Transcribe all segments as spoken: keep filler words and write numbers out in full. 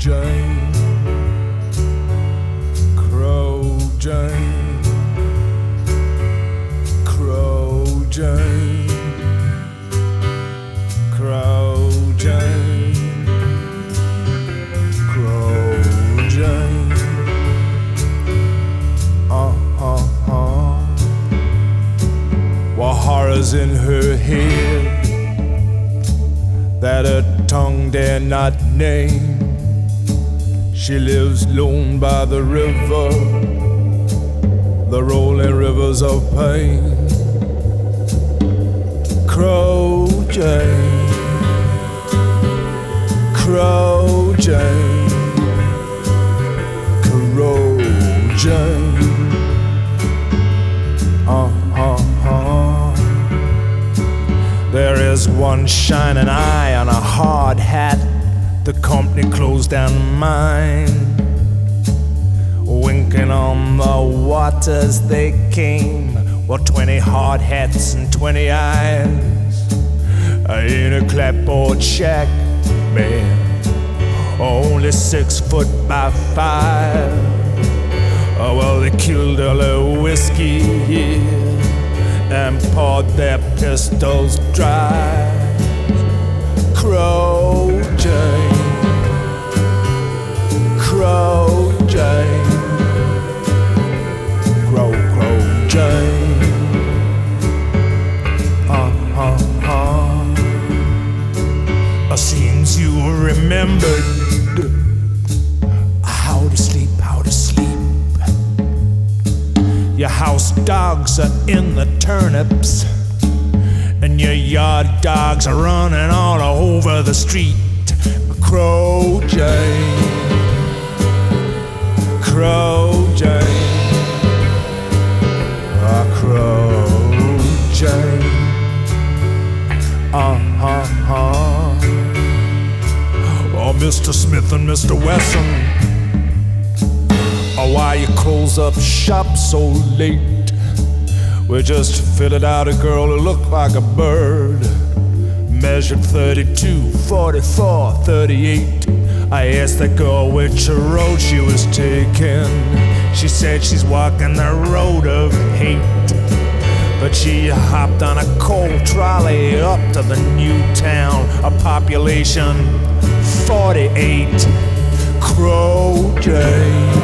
Jane, Crow Jane, Crow Jane, Crow Jane, Crow Jane. Uh-huh-huh. While horrors in her head that her tongue dare not name, she lives lone by the river, the rolling rivers of pain. Crow Jane, Crow Jane, Crow Jane. Uh-huh-huh. There is one shining eye on a hard hat. The company closed down mine, winking on the waters they came. Well, twenty hard hats and twenty eyes. I ain't a clapboard shack, man, only six foot by five. Oh, well, they killed all their whiskey, yeah, and poured their pistols dry. Crow Jane, Crow Jane, Crow, Crow Jane. Uh-huh-huh. It seems you remembered how to sleep, how to sleep. Your house dogs are in the turnips, and your yard dogs are running all over the street. Crow Jane, Crow Jane, ah, Crow Jane. Uh-huh-huh. Oh, Mister Smith and Mister Wesson, oh, why you close up shop so late? We just fitted out a girl who looked like a bird, measured thirty-two, forty-four, thirty-eight. I asked that girl which road she was taking. She said she's walking the road of hate, but she hopped on a coal trolley up to the new town, a population forty-eight. Crow Jane,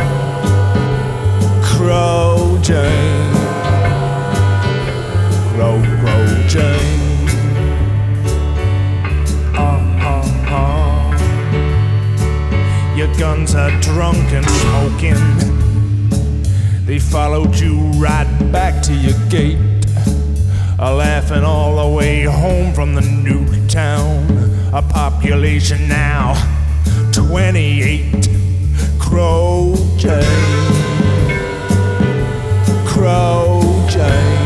Crow Jane, Crow, Crow Jane. Uh-huh-huh. Your guns are drunk and smoking. They followed you right back to your gate, uh, laughing all the way home from the new town. A population now twenty-eight. Crow Jane, Crow Jane.